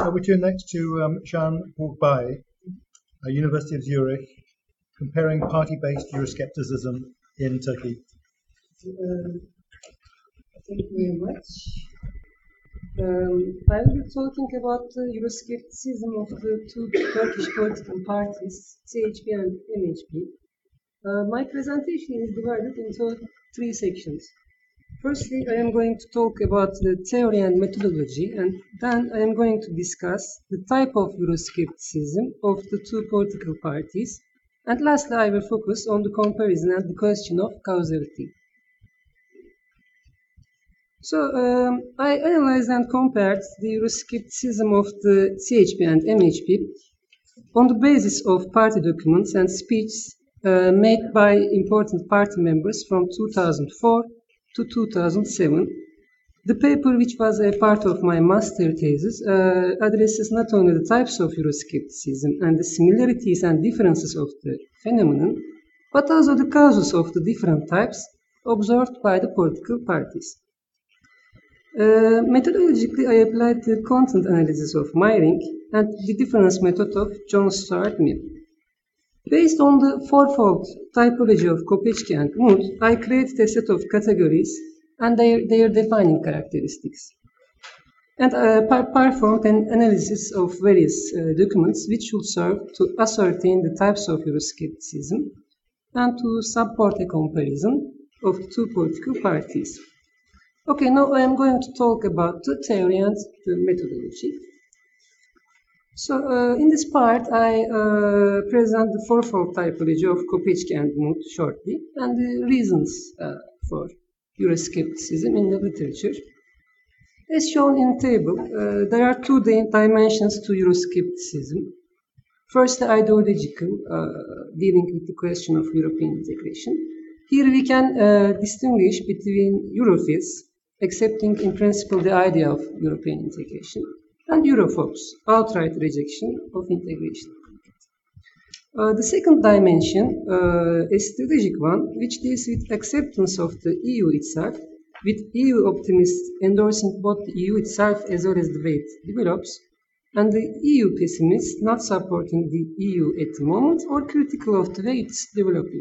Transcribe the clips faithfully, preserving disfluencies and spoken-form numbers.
So we turn next to um, Jean Bourbaille, uh, University of Zurich, comparing party-based Euroscepticism in Turkey. Um, thank you very much. Um, I will be talking about the Euroscepticism of the two Turkish political parties, C H P and M H P. Uh, my presentation is divided into three sections. Firstly, I am going to talk about the theory and methodology, and then I am going to discuss the type of Euroscepticism of the two political parties, and lastly, I will focus on the comparison and the question of causality. So, um, I analyzed and compared the Euroscepticism of the C H P and M H P on the basis of party documents and speeches uh, made by important party members from two thousand four to two thousand seven. The paper, which was a part of my master thesis, uh, addresses not only the types of Euroscepticism and the similarities and differences of the phenomenon, but also the causes of the different types observed by the political parties. Uh, methodologically, I applied the content analysis of Meyring and the difference method of John Stuart Mill. Based on the fourfold typology of Kopechky and Mood, I created a set of categories and their, their defining characteristics, and uh, performed an analysis of various uh, documents which should serve to ascertain the types of Euroscepticism and to support a comparison of the two political parties. Okay, now I am going to talk about the theory and the methodology. So, uh, in this part, I uh, present the fourfold typology of Kopechky and Mood shortly, and the reasons uh, for Euroscepticism in the literature. As shown in the table, uh, there are two dimensions to Euroscepticism. First, the ideological, uh, dealing with the question of European integration. Here we can uh, distinguish between Europhiles, accepting in principle the idea of European integration, and Europhobes, outright rejection of integration. Uh, the second dimension, uh, a strategic one, which deals with acceptance of the E U itself, with E U optimists endorsing both the E U itself as well as the way it develops, and the E U pessimists not supporting the E U at the moment or critical of the way it's developing.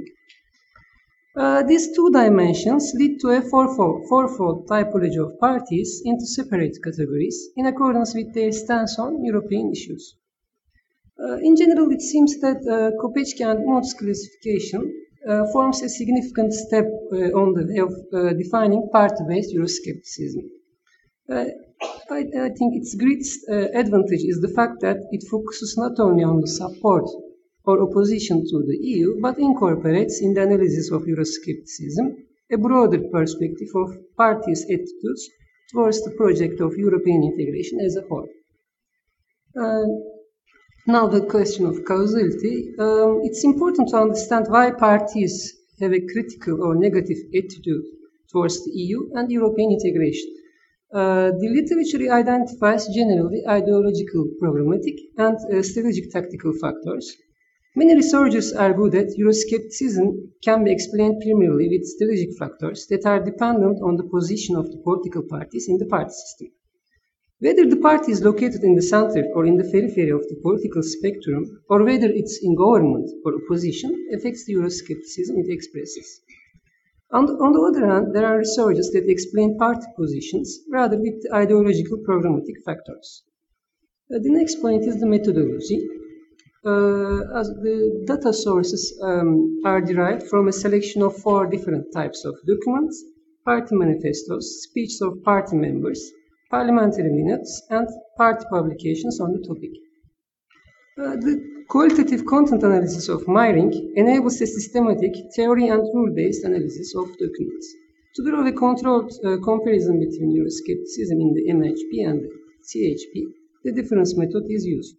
Uh, these two dimensions lead to a fourfold, fourfold typology of parties into separate categories in accordance with their stance on European issues. Uh, in general, it seems that uh, Kopechky and Mood's classification uh, forms a significant step uh, on the way of uh, defining party-based Euroscepticism. Uh, I, I think its greatest uh, advantage is the fact that it focuses not only on the support or opposition to the E U, but incorporates in the analysis of Euroscepticism a broader perspective of parties' attitudes towards the project of European integration as a whole. Uh, now the question of causality. Um, it's important to understand why parties have a critical or negative attitude towards the E U and European integration. Uh, the literature identifies generally ideological, programmatic, and uh, strategic tactical factors. Many researchers argue that Euroscepticism can be explained primarily with strategic factors that are dependent on the position of the political parties in the party system. Whether the party is located in the center or in the periphery of the political spectrum, or whether it's in government or opposition, affects the Euroscepticism it expresses. On the, on the other hand, there are researchers that explain party positions rather with the ideological programmatic factors. Uh, the next point is the methodology. Uh, as the data sources um, are derived from a selection of four different types of documents: party manifestos, speeches of party members, parliamentary minutes, and party publications on the topic. Uh, the qualitative content analysis of Meyring enables a systematic theory and rule-based analysis of documents. To draw a controlled uh, comparison between Euroscepticism in the M H P and the C H P, the difference method is used.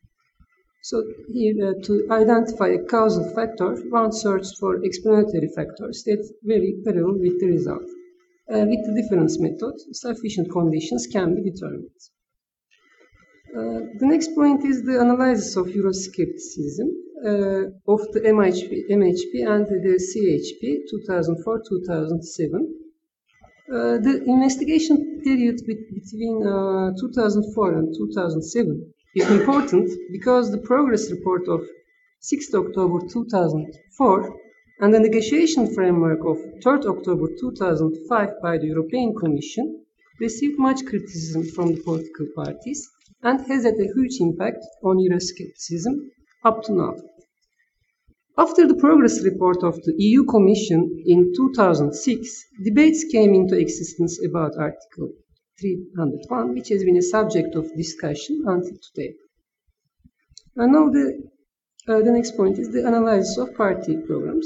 So here, uh, to identify a causal factor, one searches for explanatory factors that vary parallel with the result. Uh, with the difference method, sufficient conditions can be determined. Uh, the next point is the analysis of Euroscepticism uh, of the M H P, M H P and the C H P two thousand four to two thousand seven. Uh, the investigation period be- between uh, two thousand four and two thousand seven is important because the progress report of sixth October two thousand four and the negotiation framework of third October two thousand five by the European Commission received much criticism from the political parties and has had a huge impact on Euroscepticism up to now. After the progress report of the E U Commission in two thousand six, debates came into existence about Article three hundred one, which has been a subject of discussion until today. And now the, uh, the next point is the analysis of party programs.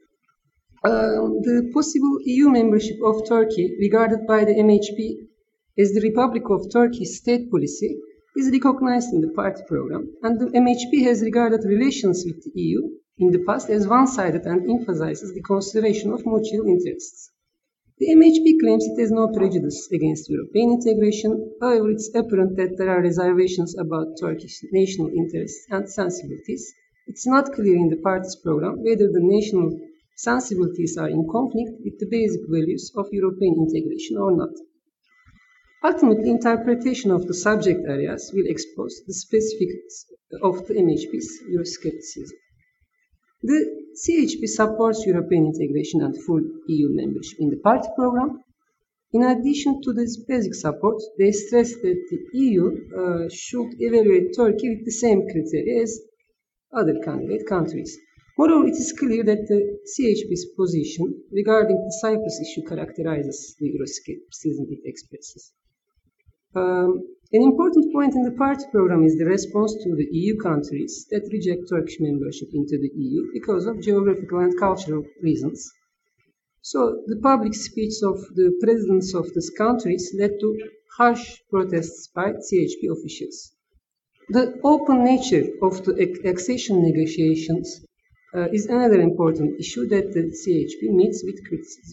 Um, the possible E U membership of Turkey, regarded by the M H P as the Republic of Turkey's state policy, is recognized in the party program, and the M H P has regarded relations with the E U in the past as one-sided and emphasizes the consideration of mutual interests. The M H P claims it has no prejudice against European integration. However, it's apparent that there are reservations about Turkish national interests and sensibilities. It's not clear in the party's program whether the national sensibilities are in conflict with the basic values of European integration or not. Ultimately, interpretation of the subject areas will expose the specifics of the M H P's Euroscepticism. The C H P supports European integration and full E U membership in the party program. In addition to this basic support, they stress that the E U uh, should evaluate Turkey with the same criteria as other candidate countries. Moreover, it is clear that the C H P's position regarding the Cyprus issue characterizes the Euroscepticism it expresses. Um, an important point in the party program is the response to the E U countries that reject Turkish membership into the E U because of geographical and cultural reasons. So the public speech of the presidents of these countries led to harsh protests by C H P officials. The open nature of the accession negotiations uh, is another important issue that the C H P meets with criticism.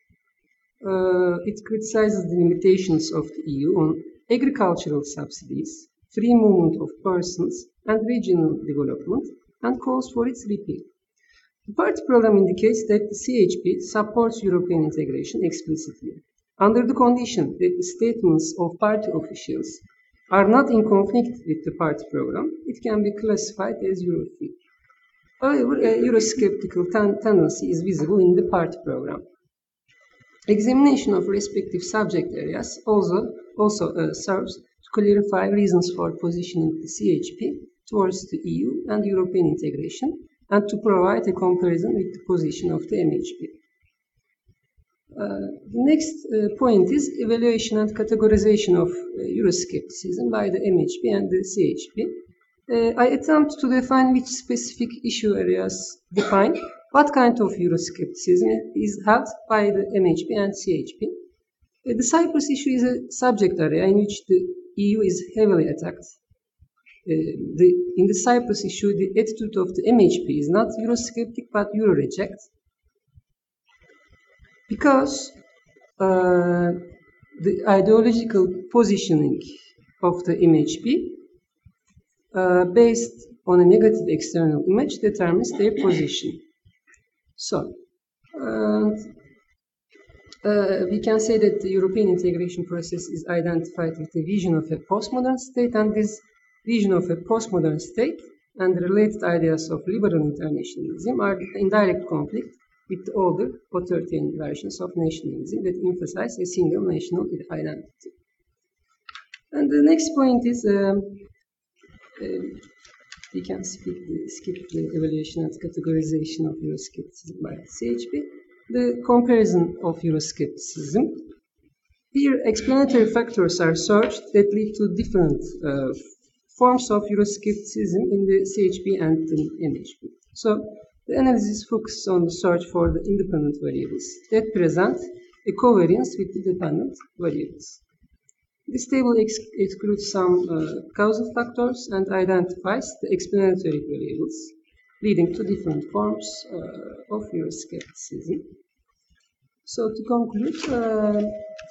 Uh, it criticizes the limitations of the E U on agricultural subsidies, free movement of persons, and regional development, and calls for its repeal. The party program indicates that the C H P supports European integration explicitly, under the condition that the statements of party officials are not in conflict with the party program. It can be classified as Europhile. However, a Eurosceptical ten- tendency is visible in the party program. Examination of respective subject areas also, also uh, serves to clarify reasons for positioning the C H P towards the E U and European integration, and to provide a comparison with the position of the M H P. Uh, the next uh, point is evaluation and categorization of uh, Euroscepticism by the M H P and the C H P. Uh, I attempt to define which specific issue areas define what kind of Euroscepticism is held by the M H P and C H P. Uh, the Cyprus issue is a subject area in which the E U is heavily attacked. Uh, the, in the Cyprus issue, the attitude of the M H P is not Eurosceptic but Euro-reject, because uh, the ideological positioning of the M H P uh, based on a negative external image determines their position. So, uh, uh, we can say that the European integration process is identified with the vision of a postmodern state, and this vision of a postmodern state and the related ideas of liberal internationalism are in direct conflict with the older authoritarian versions of nationalism that emphasize a single national identity. And the next point is, um, uh, we can skip the, skip the evaluation and categorization of Euroscepticism by the C H P. The comparison of Euroscepticism. Here, explanatory factors are searched that lead to different uh, forms of Euroscepticism in the C H P and the M H P. So, the analysis focuses on the search for the independent variables that present a covariance with the dependent variables. This table ex- excludes some uh, causal factors and identifies the explanatory variables leading to different forms uh, of Euroscepticism. So to conclude, uh,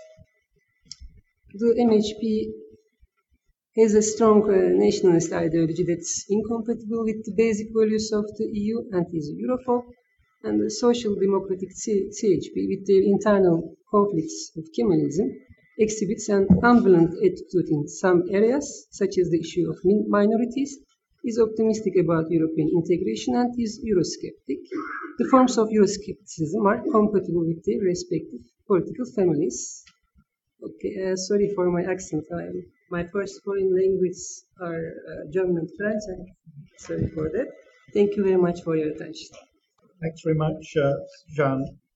the M H P has a strong uh, nationalist ideology that's incompatible with the basic values of the E U and is a Europhobe, and the social democratic C- CHP, with their internal conflicts with Kemalism, exhibits an ambivalent attitude in some areas, such as the issue of min- minorities, is optimistic about European integration, and is Eurosceptic. The forms of Euroscepticism are compatible with the respective political families. Okay, uh, sorry for my accent. I, my first foreign languages are uh, German and French. I'm sorry for that. Thank you very much for your attention. Thanks very much, uh, Jean.